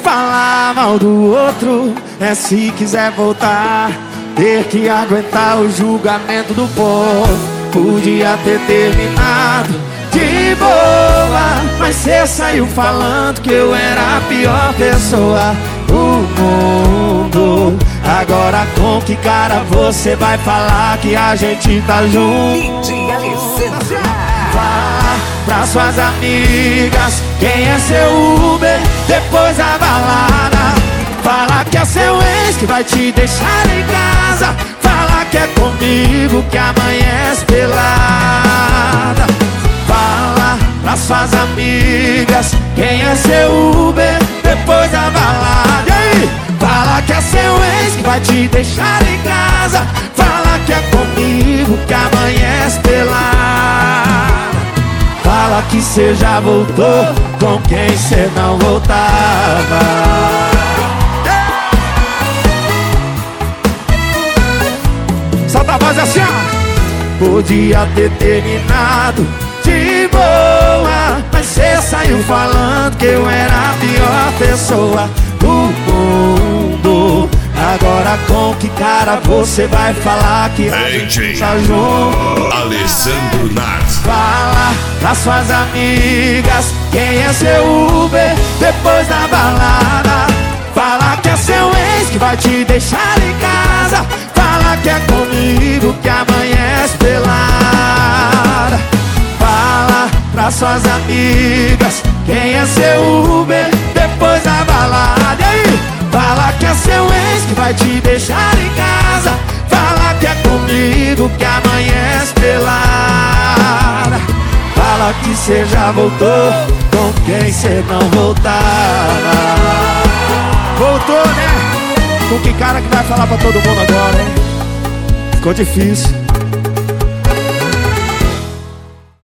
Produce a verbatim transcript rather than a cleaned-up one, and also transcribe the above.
falar mal do outro é se quiser voltar, ter que aguentar o julgamento do povo. Podia ter terminado de boa, mas cê saiu falando que eu era a pior pessoa do mundo. Agora com que cara você vai falar que a gente tá junto? Fala pra suas amigas quem é seu Uber depois da balada. Fala que é seu ex que vai te deixar em casa. Fala que é comigo que amanhece pelada. Fala pra suas amigas quem é seu Uber depois da balada. E aí? Fala que é seu ex que vai te deixar em casa. Fala que é comigo que amanhece pelada. Fala que cê já voltou com quem cê não voltava. Solta a voz assim, ó. Podia ter terminado de boa, mas cê saiu falando que eu era a pior pessoa do mundo. Agora com que cara você vai falar que a gente tá junto? Alessandro Nardes. Fala pras suas amigas quem é seu Uber depois da balada. Fala que é seu ex que vai te deixar em casa. Fala que é comigo que amanhece pelada. Fala pras suas amigas quem é seu Uber depois da balada. E aí? Fala que é seu ex que vai te deixar em casa. Fala que é comigo que amanhece pelada. Fala que cê já voltou com quem cê não voltava. Voltou, né? Com que cara que vai falar pra todo mundo agora, hein? Ficou difícil.